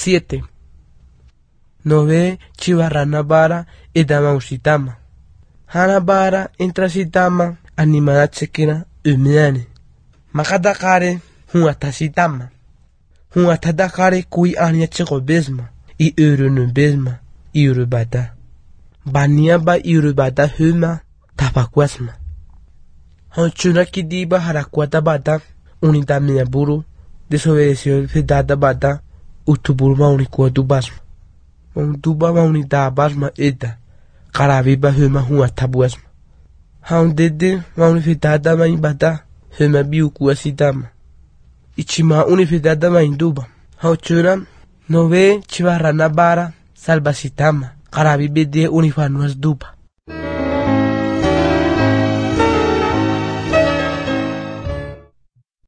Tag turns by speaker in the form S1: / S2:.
S1: 7. Nove chivarrana bara edama usitama. Hana bara entra sitama animada chequera umiane. Makadakare huata sitama. Huata dakare kui anya chego besma. I urunu besma. I urubada. Bania ba i urubada huma tapakwasma. Honchuna kidiba harakwata bata. Unita mia buru. Desobedeció fedada bata. Utuburu maunikuwa dubasma. Duba maunita basma eta. Karaviba huma huata buasma. Haundede maunifedada main bata. Huma biukuwa sitama. Ichima unifedada main duba. Hauchuna nove chivarrana bara salva sitama. Karavibe de unifanuas duba.